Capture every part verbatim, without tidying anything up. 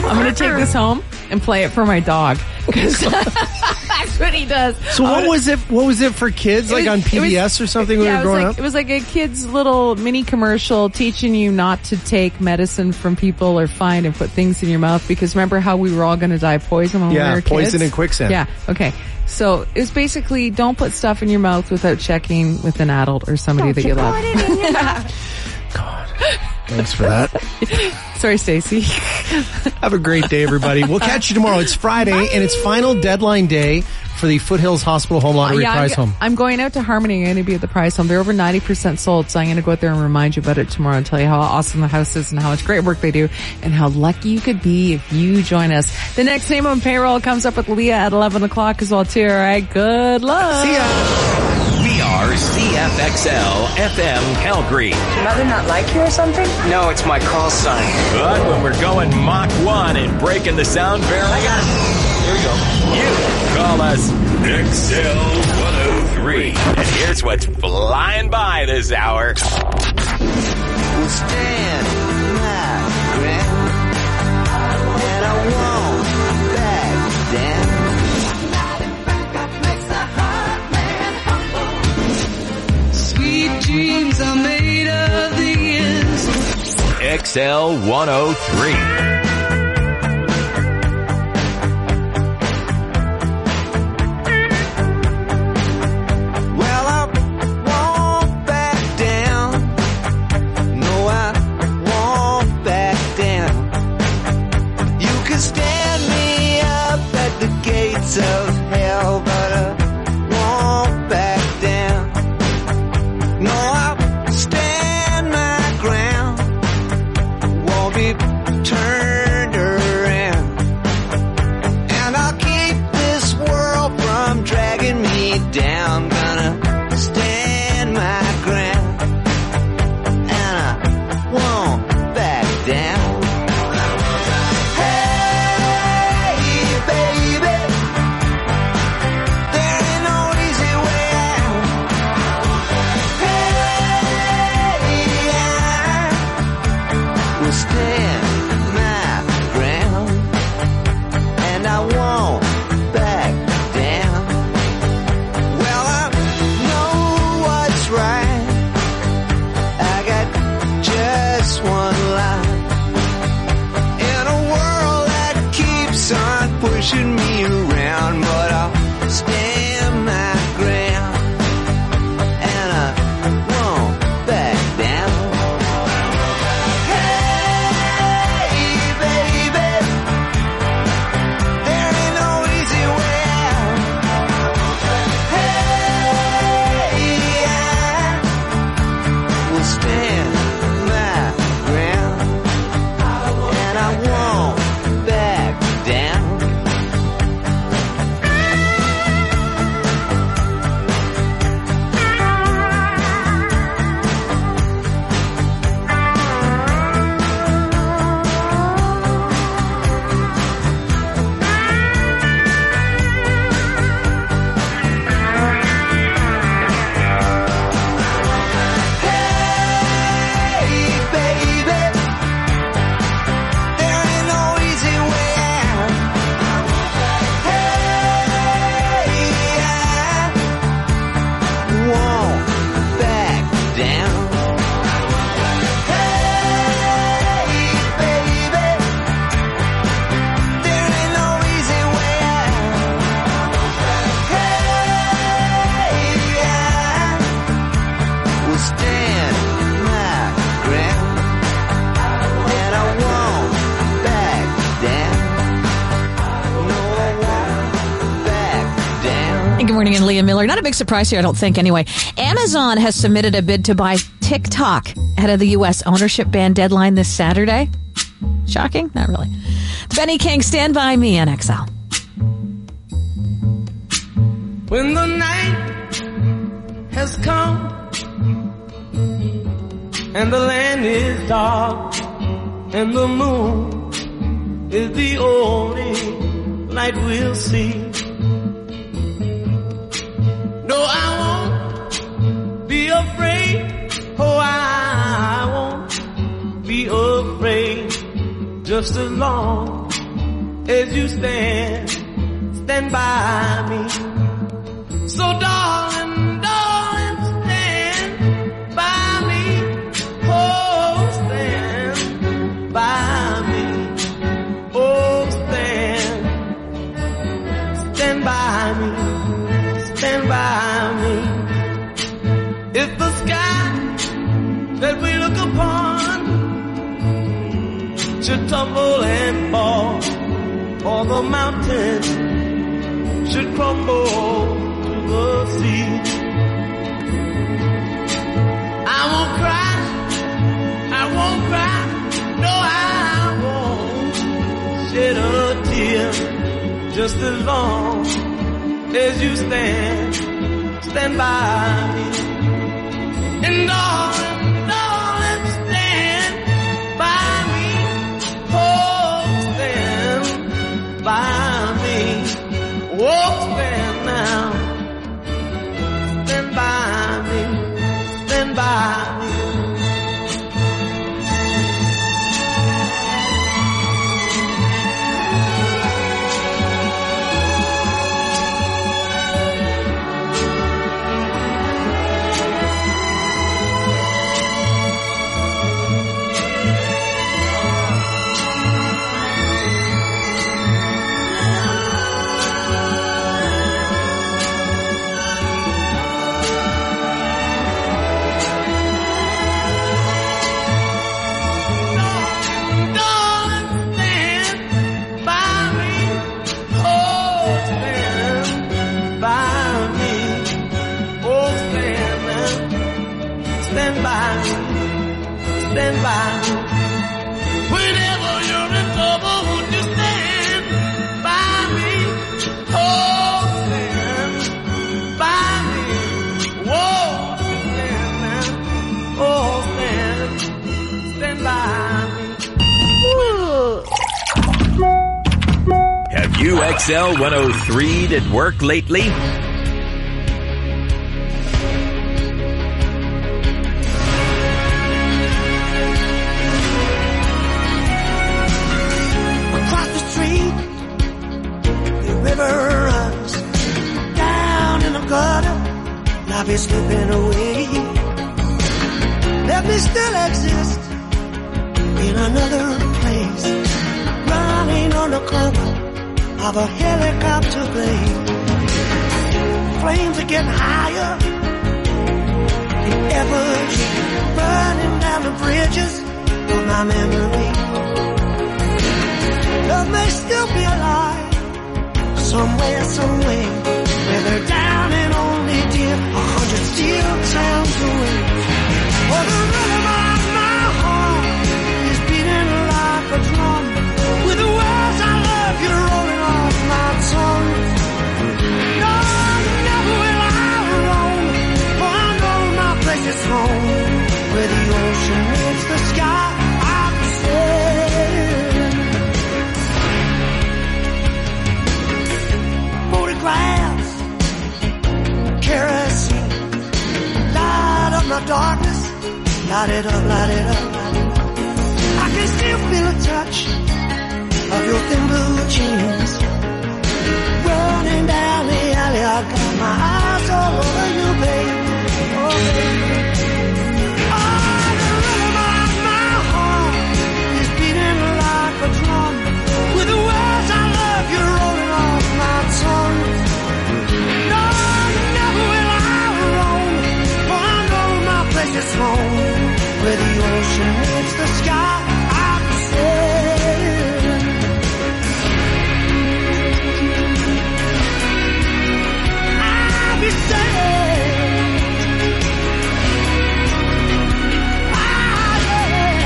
I'm going to take this home and play it for my dog. Because that's what he does. So what was it? What was it for kids? Like was, on P B S was, or something when yeah, we were growing like, up? It was like a kid's little mini commercial teaching you not to take medicine from people or find and put things in your mouth. Because remember how we were all going to die of poison when yeah, we were kids? Yeah, poison and quicksand. Yeah, okay. So it was basically don't put stuff in your mouth without checking with an adult or somebody don't that you, you love. It in your mouth. God. Thanks for that. Sorry, Stacey. Have a great day, everybody. We'll catch you tomorrow. It's Friday, Bye. And it's final deadline day for the Foothills Hospital Home Lottery uh, yeah, Prize I'm, Home. I'm going out to Harmony. I'm going to be at the Prize Home. They're over ninety percent sold, so I'm going to go out there and remind you about it tomorrow and tell you how awesome the house is and how much great work they do and how lucky you could be if you join us. The next name on payroll comes up with Leah at eleven o'clock as well, too. All right, good luck. See ya. We are C F X L F M Calgary. Your mother not like you or something? No, it's my call sign. But when we're going Mach one and breaking the sound barrier, here we go. You call us X L one oh three. And here's what's flying by this hour. We'll stand my ground, and I won't back down. Sweet dreams are made of these. X L one oh three. Of hell, but I won't back down. No, I'll stand my ground, won't be turned around, and I'll keep this world from dragging me down. Gonna stand my ground, and I won't back down. Pushing me around, but I'll stand my ground, and I won't back down. Hey, baby, there ain't no easy way out. Hey, I will stand my ground, and I won't back down. And Leah Miller. Not a big surprise here, I don't think, anyway. Amazon has submitted a bid to buy TikTok ahead of the U S ownership ban deadline this Saturday. Shocking? Not really. Benny King, Stand By Me on X L. When the night has come and the land is dark and the moon is the only light we'll see. No, I won't be afraid. Oh, I won't be afraid. Just just as long as you stand, stand by me. So darling, darling, stand by me. Oh, stand by me. Oh, stand, stand by me, stand by me. If the sky that we look upon should tumble and fall, or the mountain should crumble to the sea, I won't cry, I won't cry, no I won't shed a tear, just as long as you stand, stand by me. And darling, darling, stand by me. Oh, stand by me. Oh, stand now. Stand by me. Stand by me. Stand by me. Whenever you're in trouble, would you stand by me? Oh, stand by me. Whoa, stand now. Oh, stand, stand by me. Have U X L one oh three at work lately? I'll be slipping away. Let me still exist in another place, running on the cover of a helicopter blade. Flames are getting higher than ever, burning down the bridges of my memory. Love may still be alive somewhere, somewhere, where they're down and only dear, a hundred steel towns away. For the rhythm of my heart is beating like a drum, with the words I love you rolling off my tongue. No, never will I roam, for I know my place is home, where the ocean meets the sky. I'm sailing. Photographs, kerosene, light up my darkness, light it up, light it up, light it up. I can still feel a touch of your thin blue jeans, running down the alley. I got my eyes all over you, baby, oh baby. Oh, the rhythm of my heart is beating like a drum, with the words I love you rolling off my tongue. No, never will I roam, for I know my place is home, where the ocean meets the sky. I'm sailing. I'll be sailing. Ah, yeah.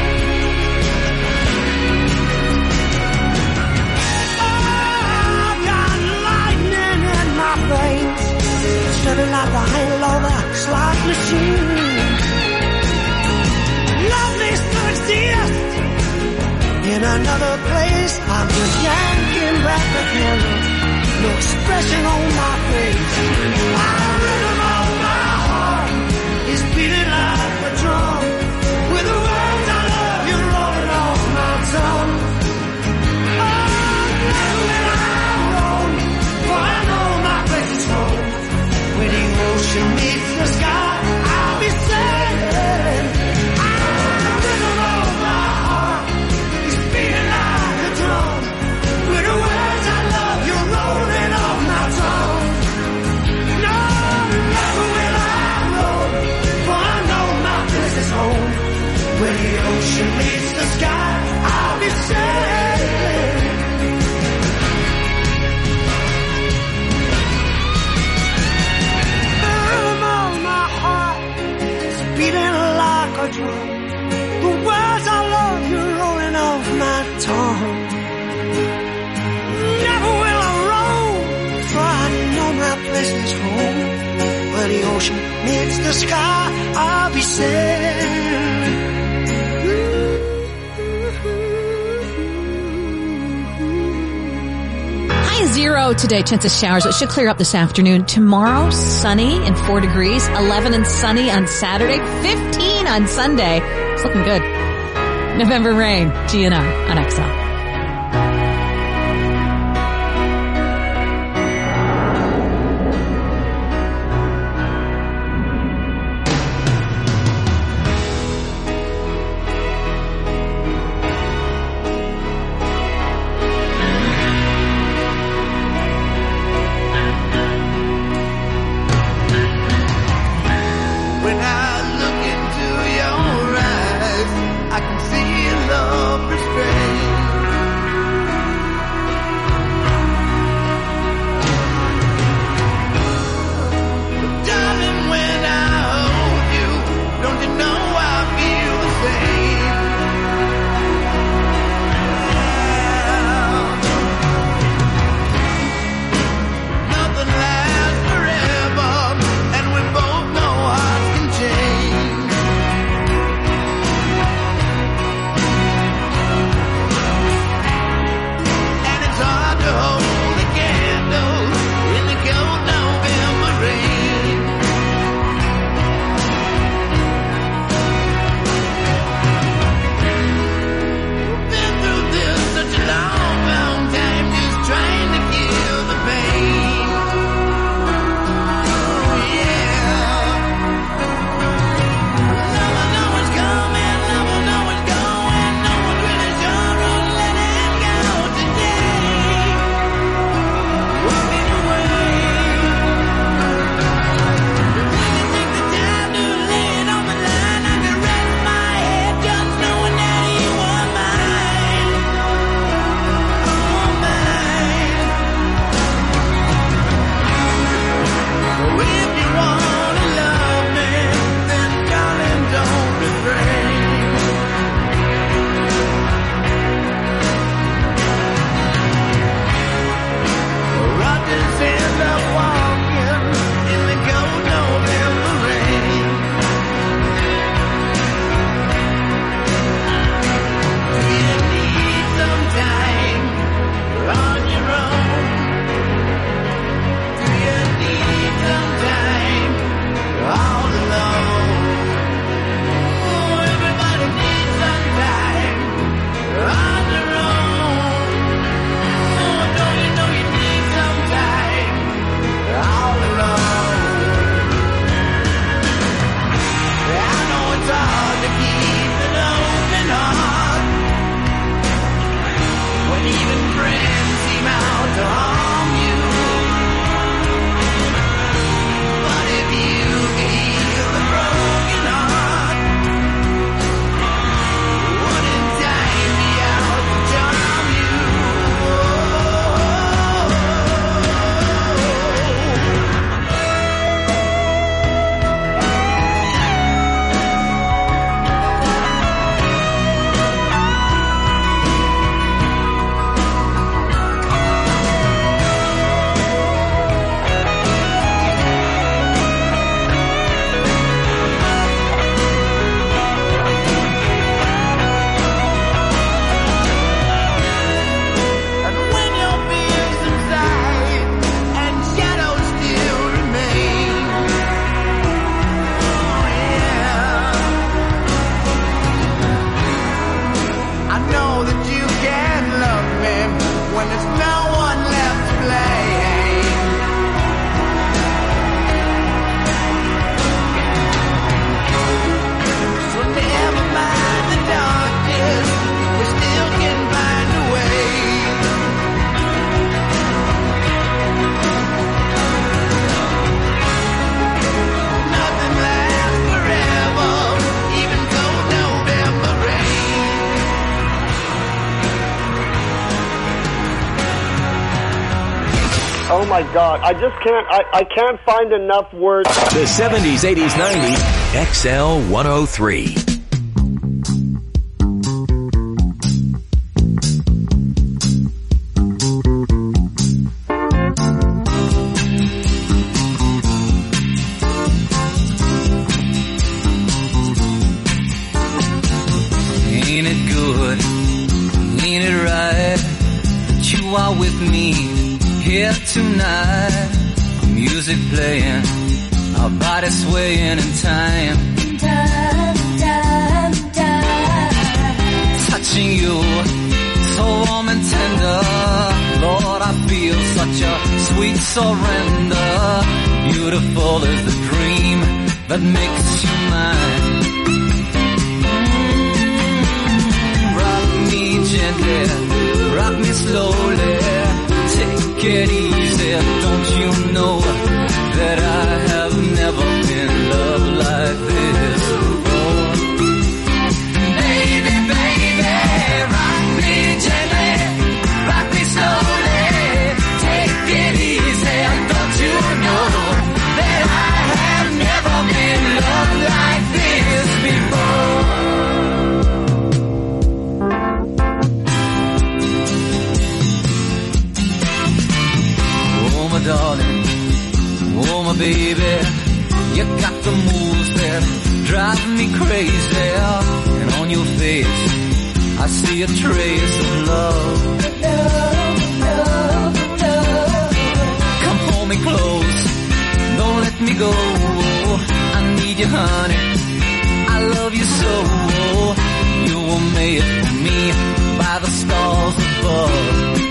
I've got lightning in my veins, sending like a hangover slot machine. Love needs to exist in another place. I'm just yanking back the handle, no expression on my face. The rhythm of my heart is beating like a drum, with the words I love you rolling off my tongue. ocean meets the sky, I'll be sailing. High zero today, chance of showers. It should clear up this afternoon. Tomorrow, sunny and four degrees. eleven and sunny on Saturday. fifteen on Sunday. It's looking good. November rain. G and I on X L. Oh my God! I just can't. I, I can't find enough words. The seventies, eighties, nineties. X L one oh three. are with me here tonight. Music playing, our bodies swaying in time. Time, time, time. Touching you, so warm and tender. Lord, I feel such a sweet surrender. Beautiful is the dream that makes you mine. Mm-hmm. Rock me gently, rock me slowly. Take it easy, don't you know that I have never been loved like this before. Baby, baby, rock me gently, rock me slowly. Take it easy, don't you know that I have never been loved like this before. Oh my darling, oh my baby, you got the moves that drive me crazy. And on your face, I see a trace of love. Love, love, love. Come hold me close, don't let me go. I need you, honey, I love you so. You were made for me by the stars above.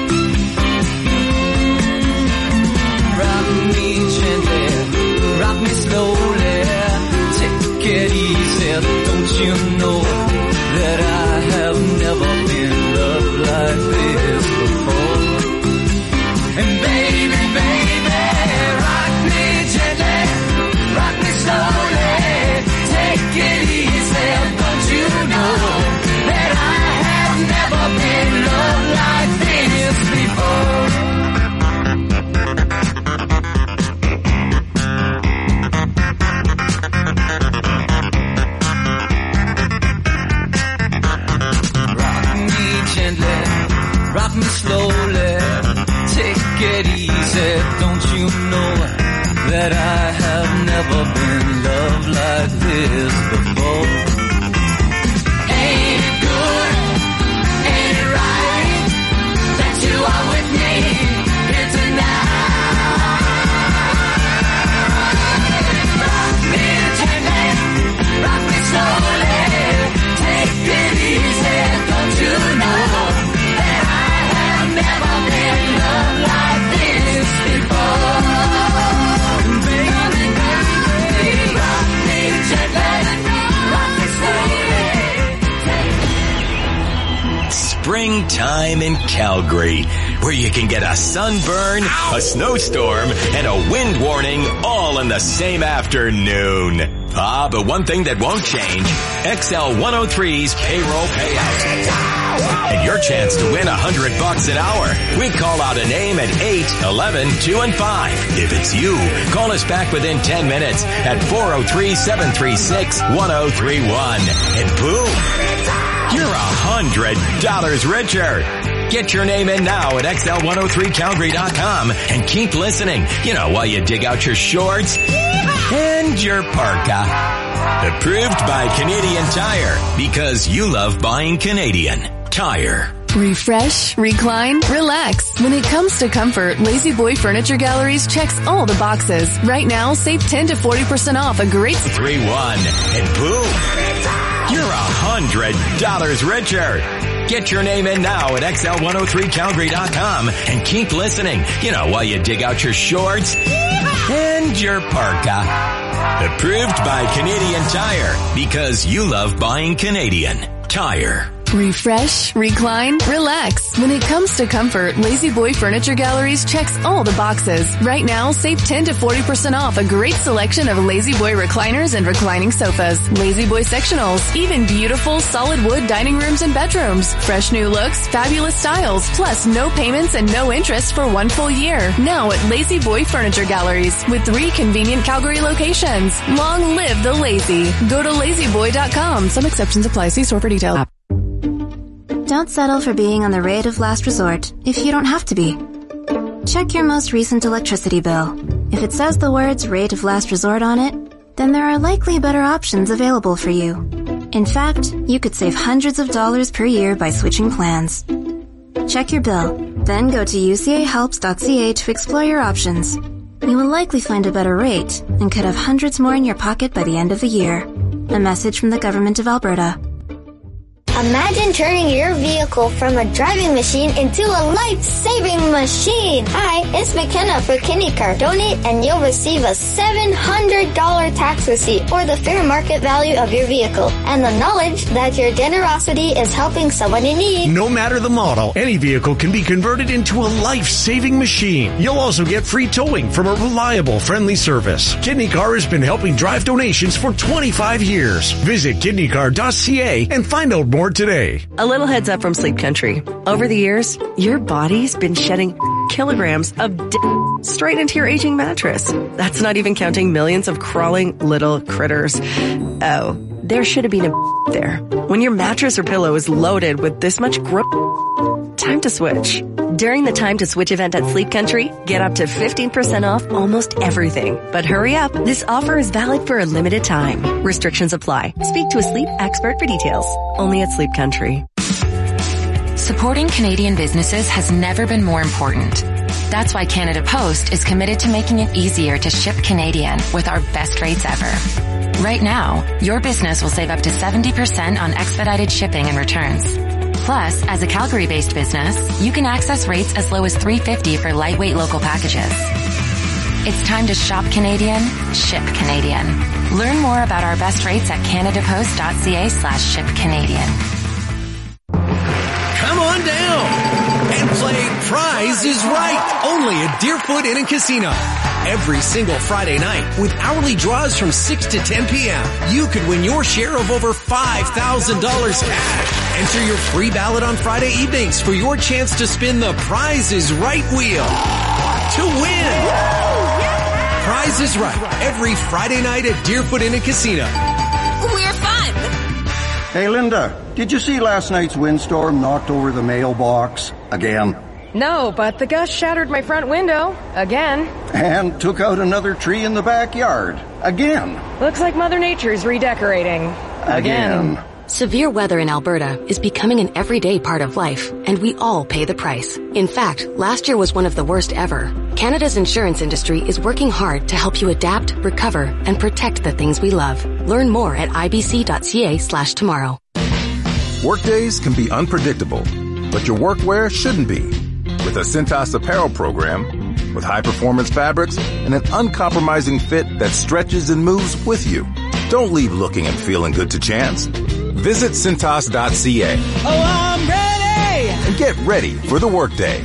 Rock me gently, rock me slowly. Take it easy, don't you know that I have never been loved like this before. And baby, baby, rock me gently, rock me slowly. Take it easy, don't you know that I have never been loved like this before. Rock me slowly, take it easy, don't you know that I have never been loved like this before. Ain't it good, ain't it right, that you are with me here tonight. Rock me gently, rock me slowly, take it easy, don't you know never been loved like this before. Baby, baby, rock me gently, rock me slowly. Springtime in Calgary, where you can get a sunburn, a snowstorm, and a wind warning all in the same afternoon. Ah, but one thing that won't change, X L one oh three's payroll payout. And your chance to win a hundred bucks an hour. We call out a name at eight, eleven, two, and five. If it's you, call us back within ten minutes at four oh three, seven three six, one oh three one. And boom, you're a hundred dollars richer. Get your name in now at X L one oh three Calgary dot com and keep listening. You know, while you dig out your shorts and your parka. Approved by Canadian Tire, because you love buying Canadian Tire. Refresh, recline, relax. When it comes to comfort, Lazy Boy Furniture Galleries checks all the boxes. Right now, save ten to forty percent off a great three one, and boom, you're a hundred dollars richer. Get your name in now at X L one oh three Calgary dot com and keep listening. You know, while you dig out your shorts and your parka. Approved by Canadian Tire, because you love buying Canadian Tire. Refresh, recline, relax. When it comes to comfort, Lazy Boy Furniture Galleries checks all the boxes. Right now, save ten to forty percent off a great selection of Lazy Boy recliners and reclining sofas, Lazy Boy sectionals, even beautiful solid wood dining rooms and bedrooms. Fresh new looks, fabulous styles, plus no payments and no interest for one full year. Now at Lazy Boy Furniture Galleries with three convenient Calgary locations. Long live the lazy. Go to lazy boy dot com. Some exceptions apply. See store for details. Don't settle for being on the rate of last resort if you don't have to be. Check your most recent electricity bill. If it says the words rate of last resort on it, then there are likely better options available for you. In fact, you could save hundreds of dollars per year by switching plans. Check your bill Then go to u c a helps dot c a to explore your options. You will likely find a better rate and could have hundreds more in your pocket by the end of the year. A message from the Government of Alberta. Imagine turning your vehicle from a driving machine into a life-saving machine. Hi, it's McKenna for KidneyCar. Donate and you'll receive a seven hundred dollars tax receipt or the fair market value of your vehicle and the knowledge that your generosity is helping someone in need. No matter the model, any vehicle can be converted into a life-saving machine. You'll also get free towing from a reliable, friendly service. KidneyCar has been helping drive donations for twenty-five years. Visit kidney car dot c a and find out more today. A little heads up from Sleep Country. Over the years, your body's been shedding kilograms of d- straight into your aging mattress. That's not even counting millions of crawling little critters. Oh, there should have been a there. When your mattress or pillow is loaded with this much gross, time to switch. During the Time to Switch event at Sleep Country, get up to fifteen percent off almost everything. But hurry up, this offer is valid for a limited time. Restrictions apply. Speak to a sleep expert for details. Only at Sleep Country. Supporting Canadian businesses has never been more important. That's why Canada Post is committed to making it easier to ship Canadian with our best rates ever. Right now, your business will save up to seventy percent on expedited shipping and returns. Plus, as a Calgary-based business, you can access rates as low as three dollars and fifty cents for lightweight local packages. It's time to shop Canadian, ship Canadian. Learn more about our best rates at canada post dot c a slash ship Canadian. Come on down and play Prize is Right, only at Deerfoot Inn and Casino. Every single Friday night, with hourly draws from six to ten p.m., you could win your share of over five thousand dollars cash. Enter your free ballot on Friday evenings for your chance to spin the Prize is Right wheel to win. Prize is Right, every Friday night at Deerfoot Inn and Casino. We're fun! Hey, Linda, did you see last night's windstorm knocked over the mailbox again? No, but the gust shattered my front window. Again. And took out another tree in the backyard. Again. Looks like Mother Nature's redecorating. Again. Again. Severe weather in Alberta is becoming an everyday part of life, and we all pay the price. In fact, last year was one of the worst ever. Canada's insurance industry is working hard to help you adapt, recover, and protect the things we love. Learn more at i b c dot c a slash tomorrow. Workdays can be unpredictable, but your workwear shouldn't be. With a Cintas apparel program, with high-performance fabrics and an uncompromising fit that stretches and moves with you. Don't leave looking and feeling good to chance. Visit cintas dot c a. Oh, I'm ready! And get ready for the workday.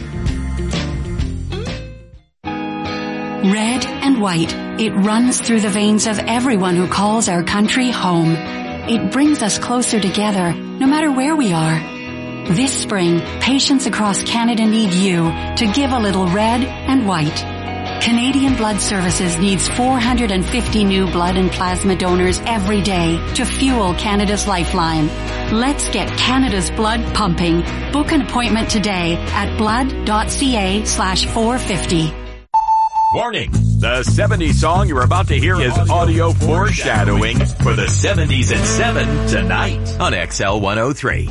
Red and white, it runs through the veins of everyone who calls our country home. It brings us closer together, no matter where we are. This spring, patients across Canada need you to give a little red and white. Canadian Blood Services needs four hundred fifty new blood and plasma donors every day to fuel Canada's lifeline. Let's get Canada's blood pumping. Book an appointment today at blood dot c a slash four fifty. Warning! The seventies song you're about to hear is audio foreshadowing for the seventies at seven tonight on X L one oh three.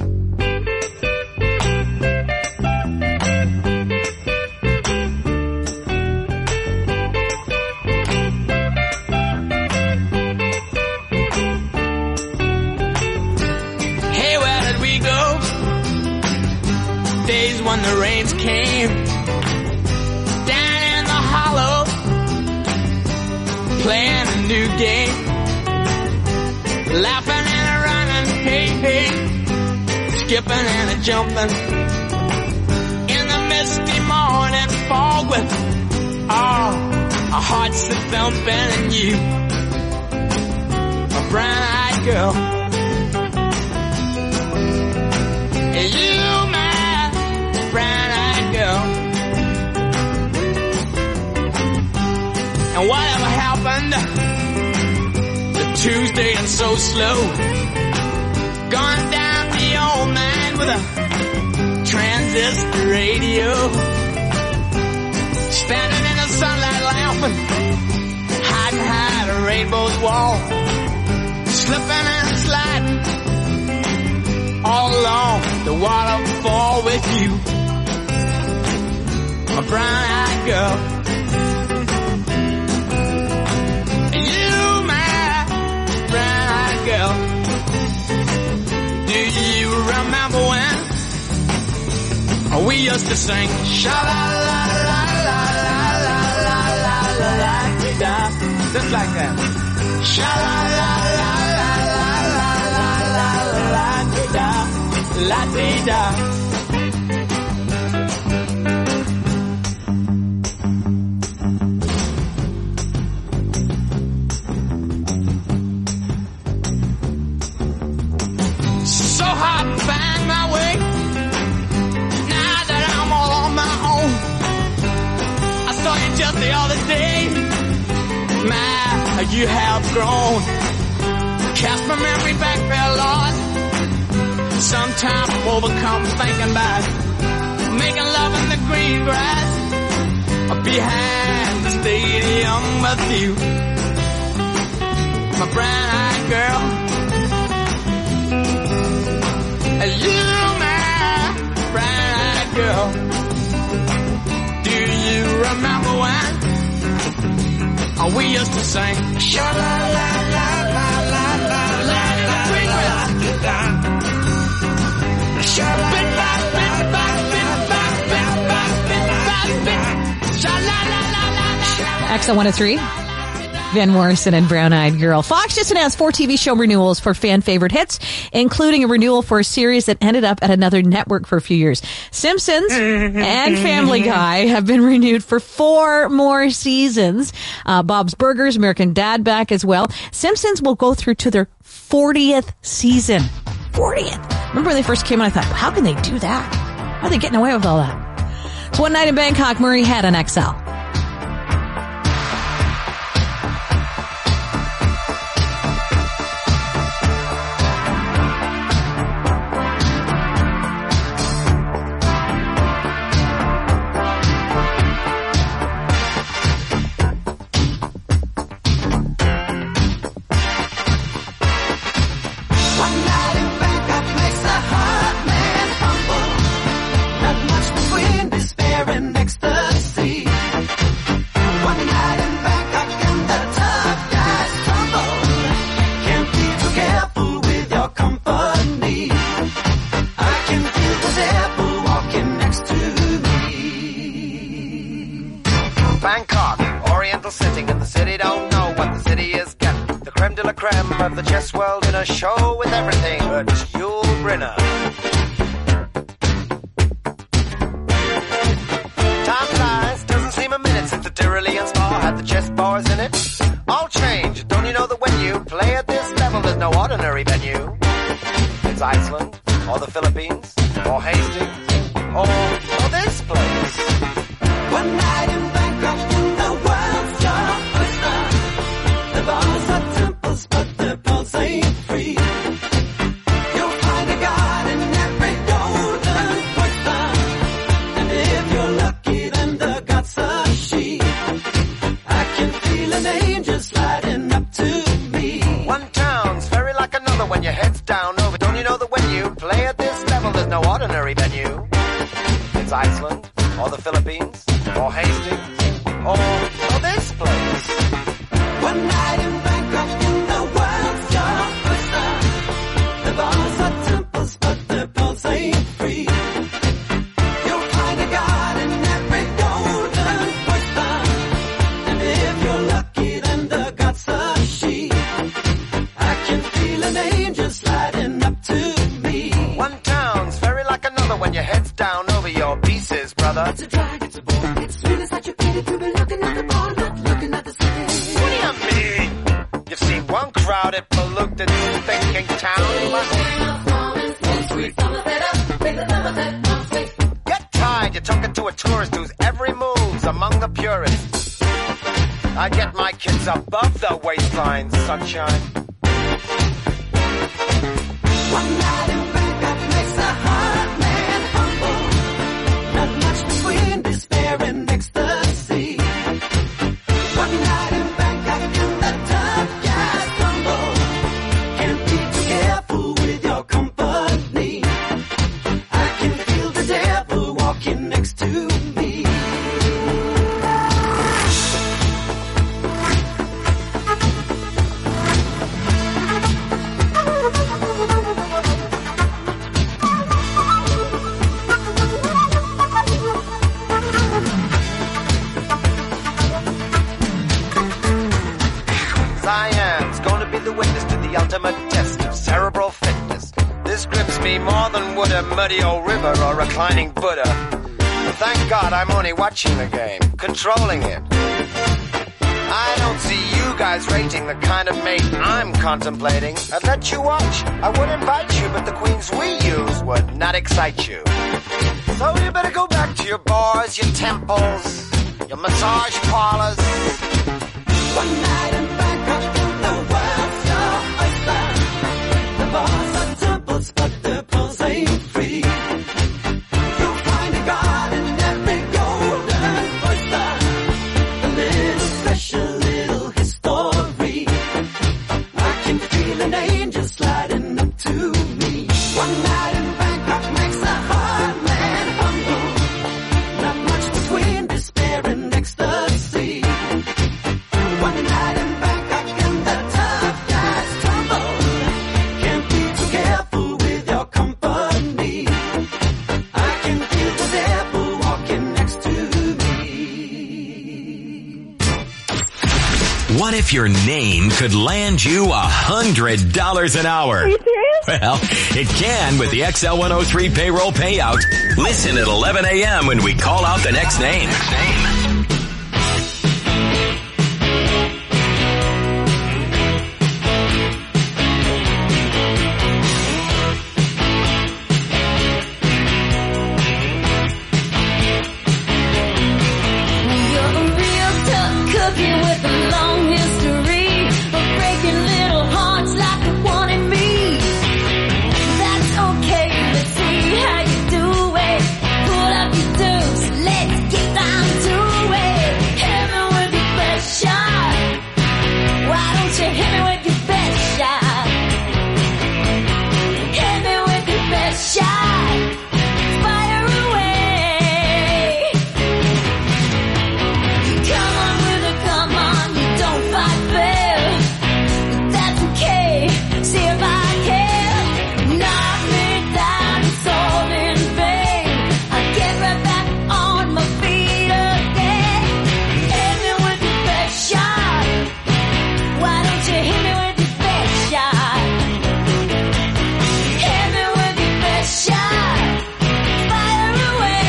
Days when the rains came down in the hollow, playing a new game, laughing and a running, hey, hey, skipping and a jumping in the misty morning fog with all our hearts a thumping and you, a brown-eyed girl, and you, brown-eyed girl. And whatever happened to Tuesday and so slow, gone down the old man with a transistor radio, standing in the sunlight laughing, hiding behind a rainbow's wall, slipping and sliding all along the waterfall with you. my brown-eyed girl. You, my brown-eyed girl. Do you remember when we used to sing sha-la-la-la-la-la-la-la-la-la-la-la-la, just like that. Sha-la-la-la-la-la-la-la-la-la-la-la-la. So hard to find my way. Now that I'm all on my own, I saw you just the other day. My, you have grown. Cast my memory back there, Lord. Sometimes I'm overcome thinking about making love in the green grass behind the stadium with you, my brown-eyed girl. You, my brown-eyed girl. Do you remember when we used to sing sha-la-la-la-la-la-la-la-la-la-la-la? X L one oh three, Van Morrison and Brown Eyed Girl. Fox just announced four T V show renewals for fan favorite hits, including a renewal for a series that ended up at another network for a few years. Simpsons and Family Guy have been renewed for four more seasons. Uh, Bob's Burgers, American Dad back as well. Simpsons will go through to their fortieth season. fortieth. Remember when they first came out, I thought, how can they do that? How are they getting away with all that? It's One Night in Bangkok, Murray Head on X L. Of the chess world in a show with everything but Yul Brynner. Time flies, doesn't seem a minute since the Tyrolean Spa had the chess bars in it. All change, don't you know that when you play at this level, there's no ordinary venue? It's Iceland, or the Philippines, or Hastings, or, or this place. One night in Bangkok in the world's your oyster. The bars are temples, but the pulse ain't free. You'll find a god in every golden oyster. And if you're lucky, then the god's a she. I can feel an angel sliding up to me. One town's very like another when your head's down over. Don't you know that when you play at this level, there's no ordinary venue? It's Iceland, or the Philippines, or Hastings, or, or this place. One night in Bangkok in the world's your oyster. The bars are temples, but the pulse ain't free. You'll find a god in every golden oyster. And if you're lucky, then the god's a she. I can feel an angel sliding up to me. One town's very like another when your head's down over your pieces, brother. It's a drag, it's a bore. It's really such a pity to be looking at the ball, not looking at the city. What do you mean? You've seen one crowded, polluted, thinking town. Get tired, you're talking to a tourist whose every move's among the purists. I get my kids above the waistline, sunshine. One night in Bangkok makes a hard man humble. Not much between despair and ecstasy. One night in Bangkok in the tough guys tumble. Can't be too careful with your company. I can feel the devil walking next to me. northern wood, a muddy old river, or reclining Buddha. Thank God I'm only watching the game, controlling it. I don't see you guys rating the kind of mate I'm contemplating. I'd let you watch, I would invite you, but the queens we use would not excite you. So you better go back to your bars, your temples, your massage parlors. One night in Bangkok in the world's your oyster. The bars are temples, but the pulse ain't free. You'll find a god in every golden oyster. A little special, little history. I can feel an angel sliding up to me. One night in Bangkok makes a hard man humble. Not much between despair and ecstasy. One night in Bangkok and the tough guys tumble. Can't be too careful with your company. I can feel the devil walking next to me. What if your name could land you a hundred dollars an hour? Are you serious? Well, it can with the X L one oh three payroll payout. Listen at eleven a.m. when we call out the next name. Next name. You're a real tough cookie with a long history of breaking little hearts like the one in me. That's okay, let's see how you do it. Pull up your dukes, let's get down to it. Hit me with your best shot. Why don't you hit me with your best shot? Hit me with your best shot. Fire away. Come on with it, come on, you don't fight fair. But that's okay, see if I can. Knock me down, it's all in vain. I get right back on my feet again. Hit me with your best shot. Why don't you hit me with your best shot? Hit me with your best shot. Fire away.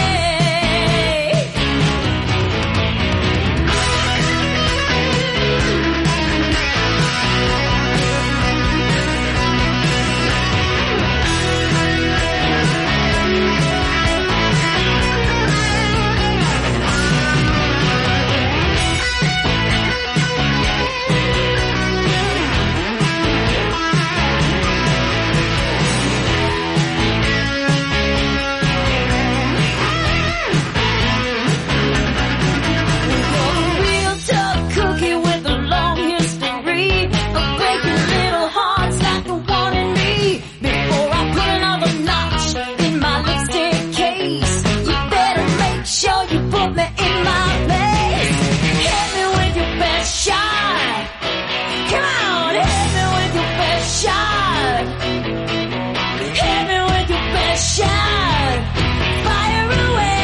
You're a real tough cookie with a long history of breaking little hearts like the one in me. Before I put another notch in my lipstick case, you better make sure you put me in my place. Hit me with your best shot. Come on, hit me with your best shot. Hit me with your best shot. Fire away.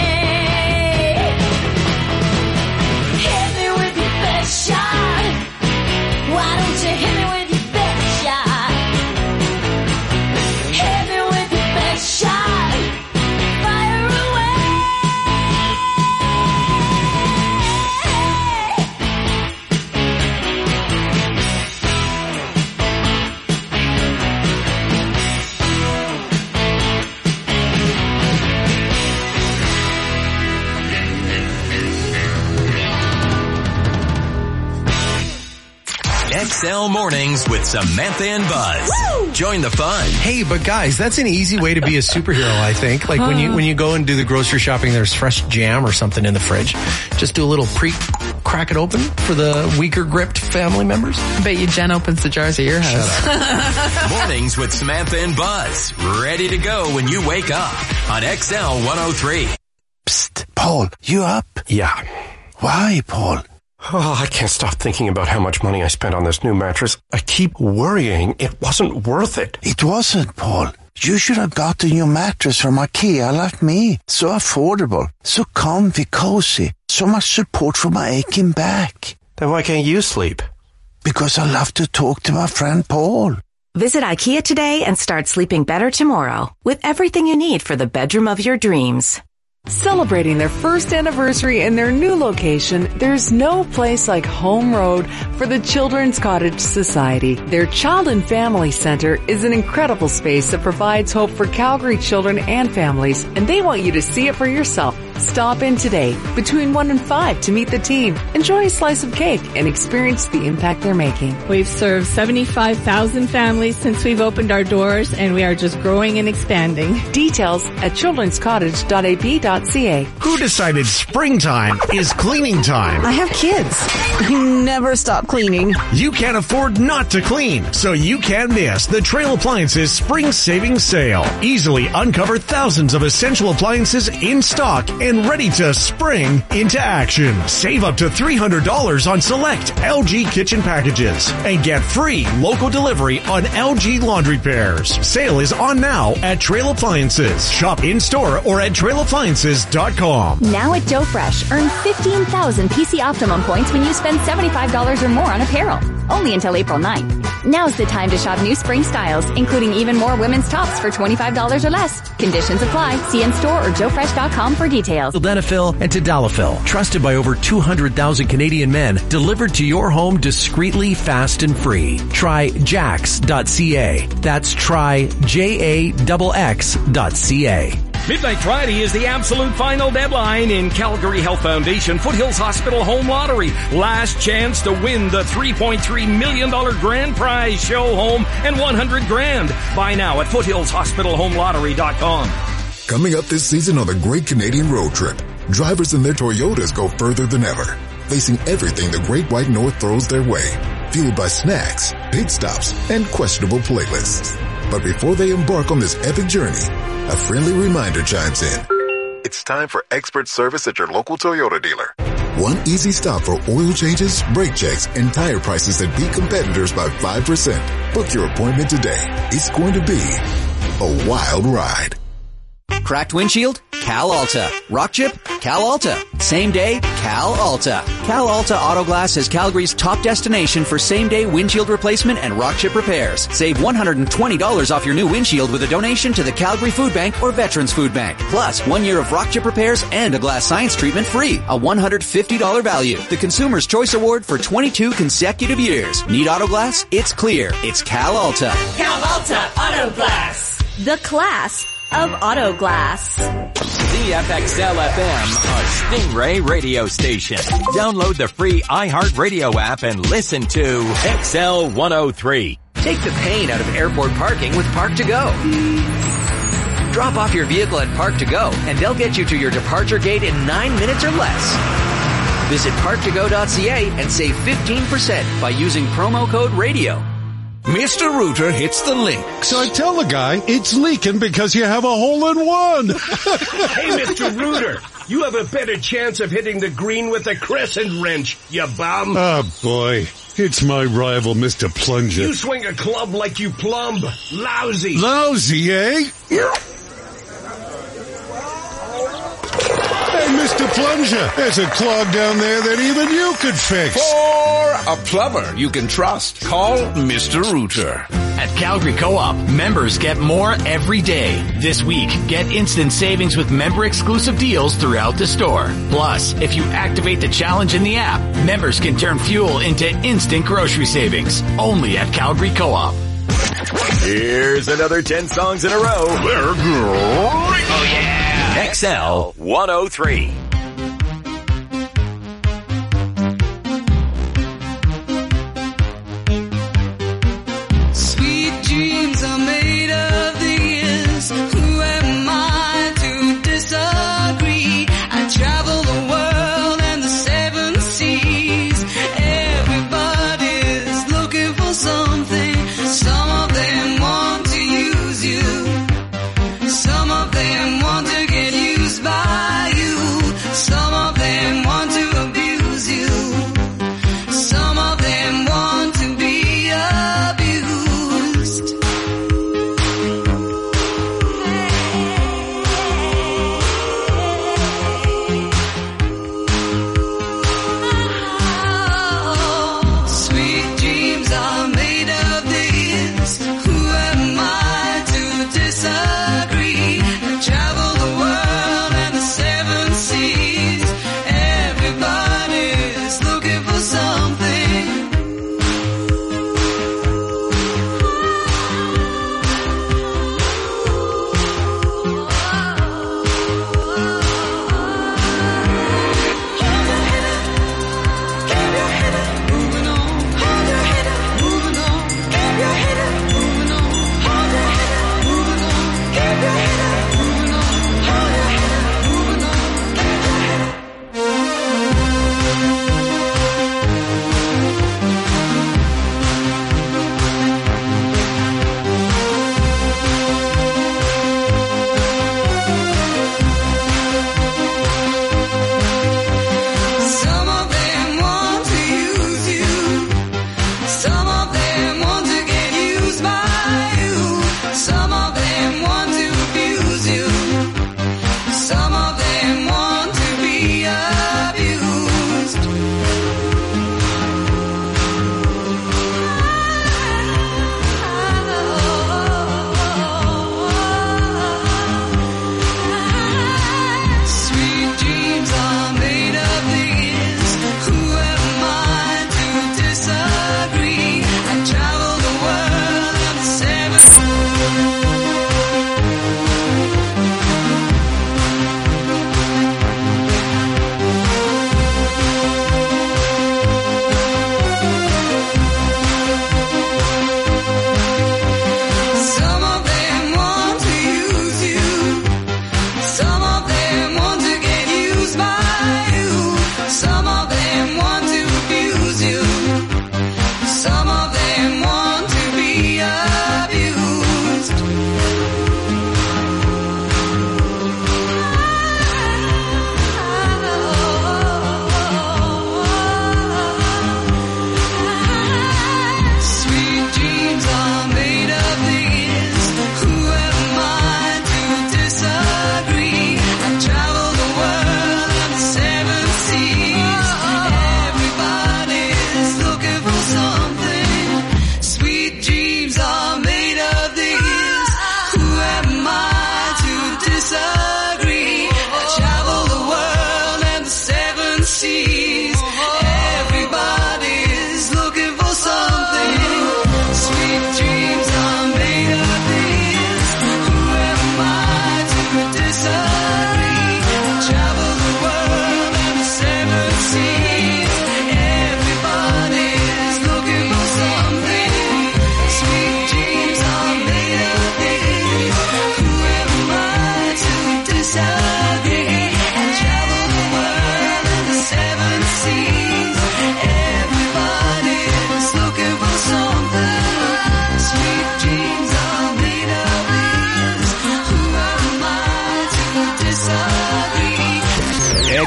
Hit me with your best shot. Why don't you hit me with your best shot? Hit me with your best shot. Fire away. X L Mornings with Samantha and Buzz. Join the fun. Hey, but guys, that's an easy way to be a superhero, I think. Like when you when you go and do the grocery shopping, there's fresh jam or something in the fridge. Just do a little pre crack it open for the weaker gripped family members. I bet you Jen opens the jars at your house. Mornings with Samantha and Buzz. Ready to go when you wake up on X L one oh three. Psst, Paul, you up? Yeah. Why, Paul? Oh, I can't stop thinking about how much money I spent on this new mattress. I keep worrying it wasn't worth it. It wasn't, Paul. You should have gotten your mattress from IKEA like me. So affordable, so comfy, cozy, so much support for my aching back. Then why can't you sleep? Because I love to talk to my friend Paul. Visit IKEA today and start sleeping better tomorrow with everything you need for the bedroom of your dreams. Celebrating their first anniversary in their new location, there's no place like Home Road for the Children's Cottage Society. Their Child and Family Center is an incredible space that provides hope for Calgary children and families, and they want you to see it for yourself. Stop in today between one and five to meet the team, enjoy a slice of cake, and experience the impact they're making. We've served seventy-five thousand families since we've opened our doors, and we are just growing and expanding. Details at children's cottage dot a b dot c a. Who decided springtime is cleaning time? I have kids. I never stop cleaning. You can't afford not to clean, so you can't miss the Trail Appliances Spring Savings Sale. Easily uncover thousands of essential appliances in stock and ready to spring into action. Save up to three hundred dollars on select L G kitchen packages and get free local delivery on L G laundry pairs. Sale is on now at Trail Appliances. Shop in-store or at trail appliances dot com. Now at Joe Fresh, earn fifteen thousand P C Optimum points when you spend seventy-five dollars or more on apparel. Only until April ninth. Now's the time to shop new spring styles, including even more women's tops for twenty-five dollars or less. Conditions apply. See in-store or joe fresh dot com for details. Sildenafil and Tadalafil, trusted by over two hundred thousand Canadian men, delivered to your home discreetly, fast, and free. Try jax dot c a. That's try J A X X dot C A. Midnight Friday is the absolute final deadline in Calgary Health Foundation Foothills Hospital Home Lottery. Last chance to win the three point three million dollars grand prize, show home, and one hundred grand. Buy now at foothills hospital home lottery dot com. Coming up this season on the Great Canadian Road Trip, drivers in their Toyotas go further than ever, facing everything the Great White North throws their way, fueled by snacks, pit stops, and questionable playlists. But before they embark on this epic journey, a friendly reminder chimes in. It's time for expert service at your local Toyota dealer. One easy stop for oil changes, brake checks, and tire prices that beat competitors by five percent. Book your appointment today. It's going to be a wild ride. Cracked windshield? Cal Alta. Rock chip? Cal Alta. Same day? Cal Alta. Cal Alta Auto Glass is Calgary's top destination for same-day windshield replacement and rock chip repairs. Save one hundred twenty dollars off your new windshield with a donation to the Calgary Food Bank or Veterans Food Bank. Plus, one year of rock chip repairs and a glass science treatment free. A one hundred fifty dollars value. The Consumer's Choice Award for twenty-two consecutive years. Need auto glass? It's clear. It's Cal Alta. Cal Alta Auto Glass. The class of auto glass. C F X L F M, a Stingray radio station. Download the free iHeartRadio app and listen to X L one oh three. Take the pain out of airport parking with Park to Go. Drop off your vehicle at Park to Go, and they'll get you to your departure gate in nine minutes or less. Visit park to go dot c a and save fifteen percent by using promo code radio. Mister Rooter hits the link. So I tell the guy it's leaking because you have a hole in one. Hey, Mister Rooter, you have a better chance of hitting the green with a crescent wrench, you bum. Oh, boy. It's my rival, Mister Plunger. You swing a club like you plumb. Lousy. Lousy, eh? Hey, Mister Plunger, there's a clog down there that even you could fix. For a plumber you can trust, call Mister Rooter. At Calgary Co-op, members get more every day. This week, get instant savings with member-exclusive deals throughout the store. Plus, if you activate the challenge in the app, members can turn fuel into instant grocery savings. Only at Calgary Co-op. Here's another ten songs in a row. They're great. Oh yeah! X L one oh three. Sweet dreams are made of these. Who am I to disagree? I travel the world and the seven seas. Everybody's looking for something. Some of them want to use you. Some of them want to get used by you.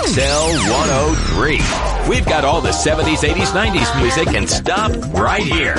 X L one oh three. We've got all the seventies, eighties, nineties music and stop right here.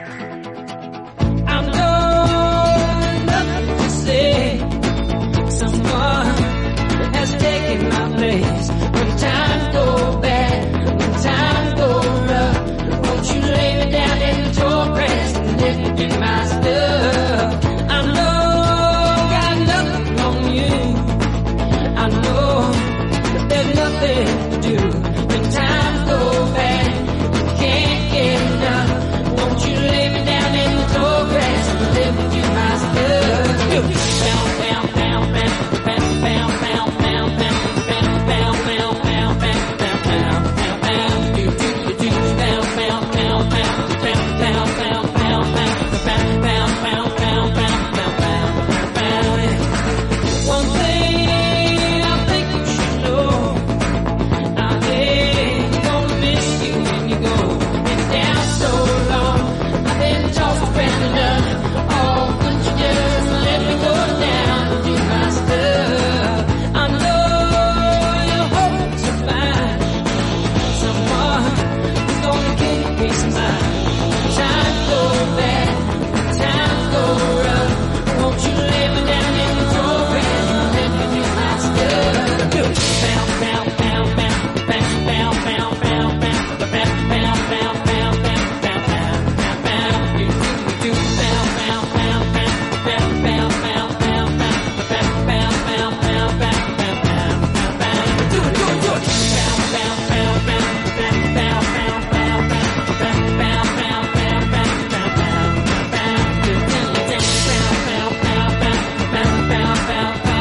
I'm done nothing to say. Someone has taken my place. When times go bad, when times go rough, won't you lay me down in the tall grass and lift in my stuff? I know got nothing on you. I know that there's nothing to do. When times go bad, you can't get enough. Won't you lay me down in the tall grass and lift in my stuff? Bound, bound, bound, bound, bound, bound, bound, bound, bound, bound, bound, bound, bound, bound, bound, bound, bound, do do do do, bound, bound, bound, bound, bound, bound, bound, bound, bound, bound, bound, bound, bound, bound, bound, bound. One thing I think you should know, I ain't gonna miss you when you go. Been down so long, I've been tossed around enough. Oh, would you just let me go down and do my stuff? I know your hopes are fine. Someone who's gonna give you peace of mind. Times go bad, times go rough. Won't you lay me down in the tall grass and let me do my stuff? Bound, bound, bound, bound, bound, bound, bound, bound, bound, bound, bound, bound, bound, bound, bound, bound, bound, do do do, bound, bound, bound, bound, bound, bound, bound, bound, bound, bound, bound, bound, bound, bound, bound, bound, do it, do it, do it. Bound, bound, bound, bound, bound, bound, bound, bound, bound, bound, bound, bound, bound, bound, bound, bound, do it, do it, bound, bound, bound, bound, bound, bound, bound, bound, bound, bound, bound,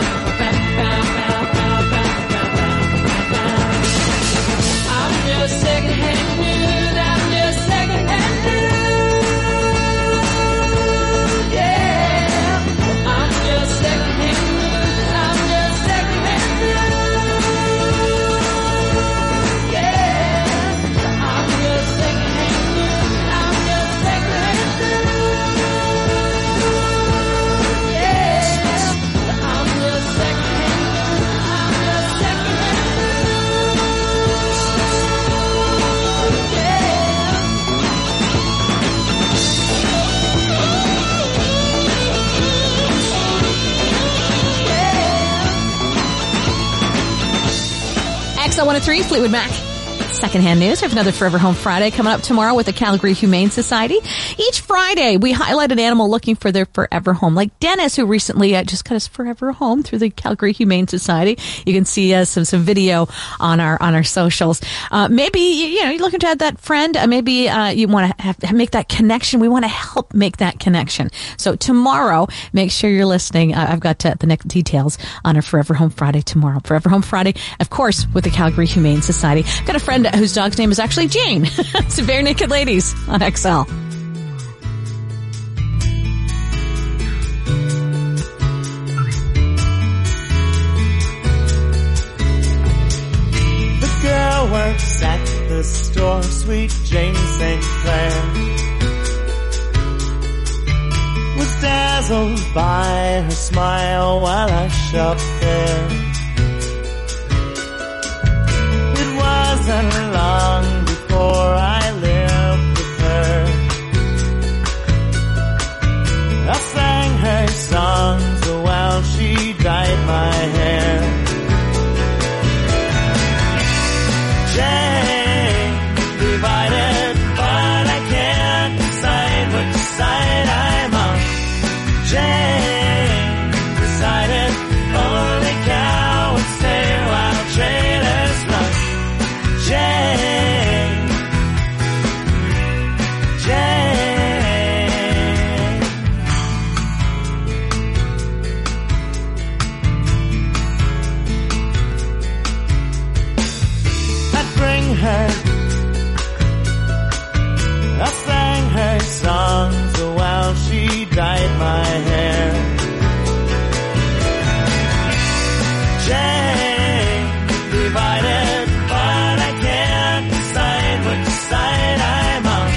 bound, bound, bound. I'm just secondhand news. I'm just secondhand news. Yeah. I'm just secondhand news. I'm just secondhand news. Yeah. I'm just secondhand news. I'm just secondhand news. Yeah. I'm just secondhand news. I'm just secondhand X L one oh three, Fleetwood Mac. Secondhand news. We have another Forever Home Friday coming up tomorrow with the Calgary Humane Society. Each Friday, we highlight an animal looking for their forever home, like Dennis, who recently uh, just got his forever home through the Calgary Humane Society. You can see uh, some some video on our on our socials. Uh, maybe you, you know you're looking to have that friend. Uh, maybe uh, you want to have, make that connection. We want to help make that connection. So tomorrow, make sure you're listening. Uh, I've got uh, the next details on our Forever Home Friday tomorrow. Forever Home Friday, of course, with the Calgary Humane Society. I've got a friend whose dog's name is actually Jane. It's Bare Naked Ladies on X L. The girl works at the store, sweet Jane Saint Clair, was dazzled by her smile while I shopped there. Wasn't long before I lived with her. I sang her songs while she dyed my hair. Jane, divided, but I can't decide which side I'm on. Jane, decided, only cowards stay while traitors run. Jane, Jane. I'd bring her, I sang her songs while she dyed my hair. Jane, divided, but I can't decide which side I'm on.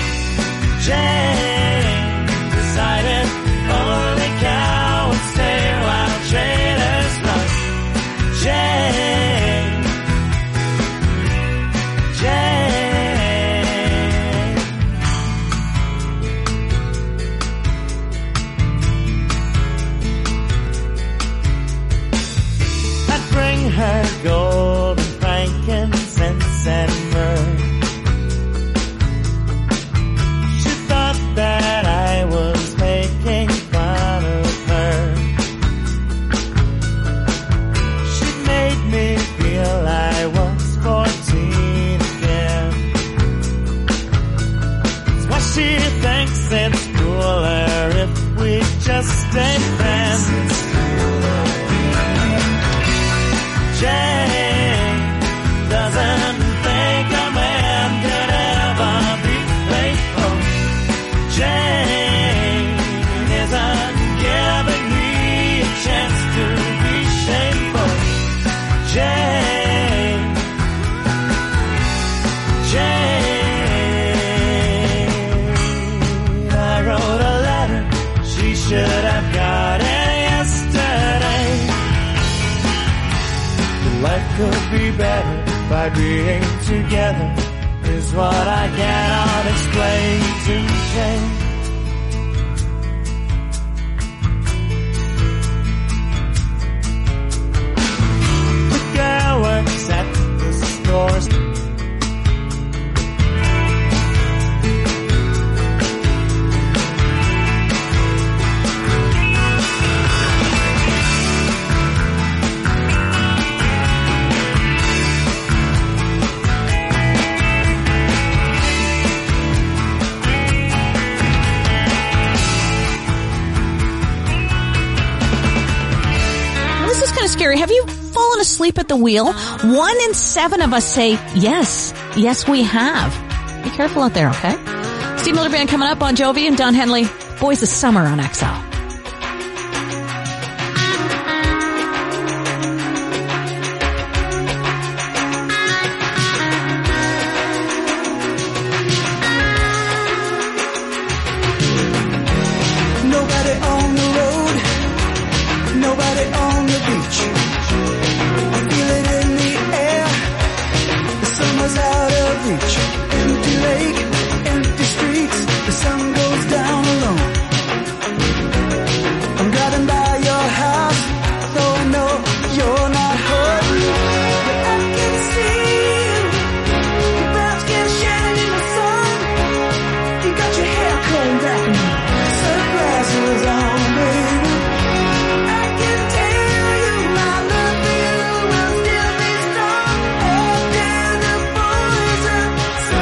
Jane, decided, only cowards stay while traitors run. Jane, by being together is what I cannot explain to change. The girl works at the stores. Scary. Have you fallen asleep at the wheel? One in seven of us say yes. Yes, we have. Be careful out there, okay? Steve Miller Band coming up on Jovi and Don Henley. Boys of Summer on X L. Nobody on the road, nobody on the beach. I feel it in the air, the summer's out of reach. Empty lake, empty streets, the sun goes down alone. I'm driving by your house, though I know you're not home. But I can see you, your brown skin shining in the sun. You got your hair combed back and sunglasses on, baby. I can tell you my love for you will still be strong after the boys of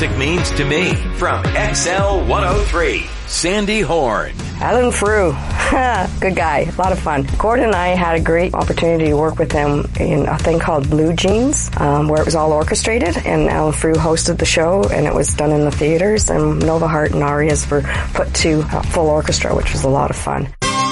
music means to me. From X L one oh three, Sandy Horn. Alan Frew, good guy, a lot of fun. Gordon and I had a great opportunity to work with him in a thing called Blue Jeans, um, where it was all orchestrated, and Alan Frew hosted the show, and it was done in the theaters, and Nova Hart and arias were put to a full orchestra, which was a lot of fun.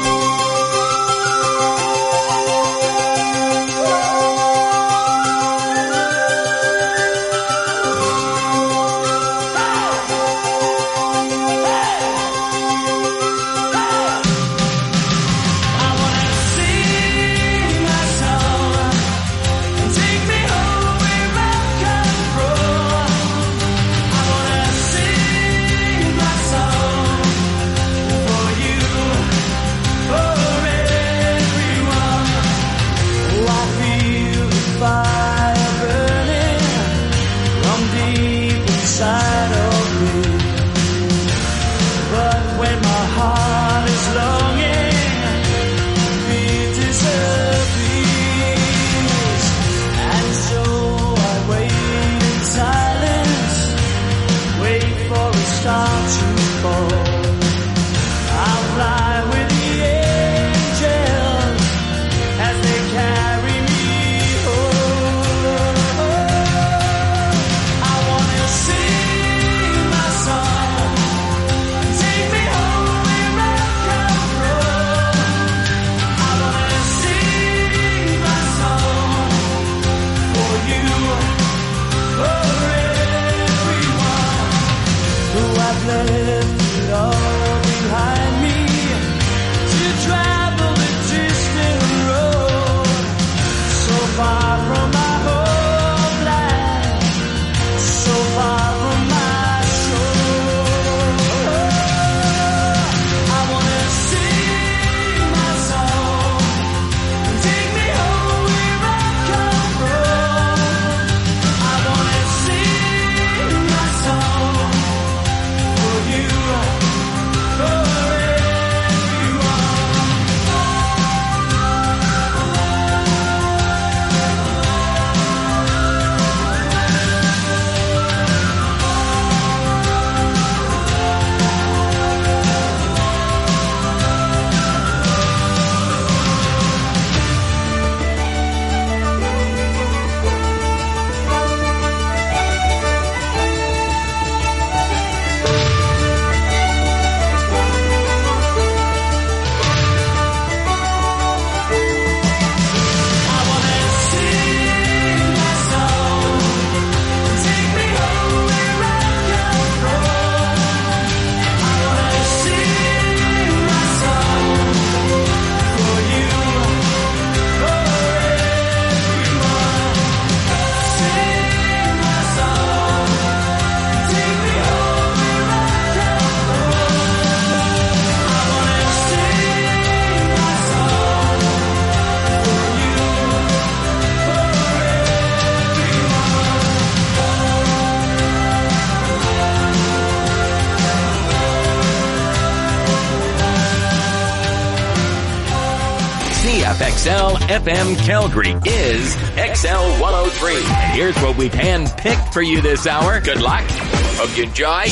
X L F M Calgary is X L one oh three. And here's what we've handpicked for you this hour. Good luck. Hope you enjoy.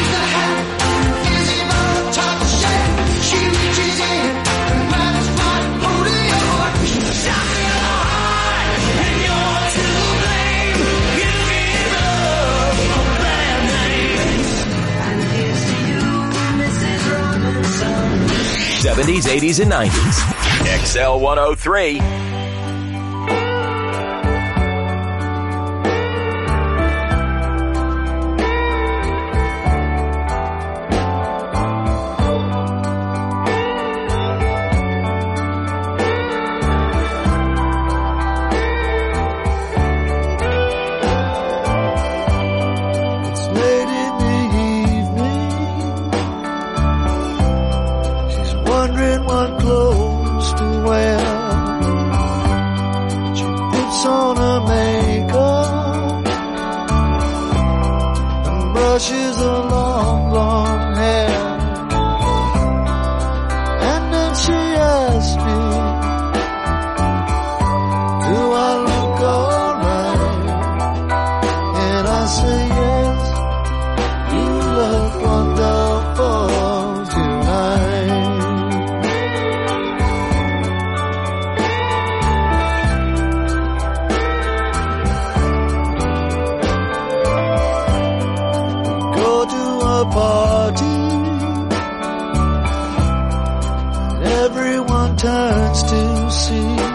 seventies, eighties, and nineties. X L one oh three. Wondering what clothes to wear. starts to see.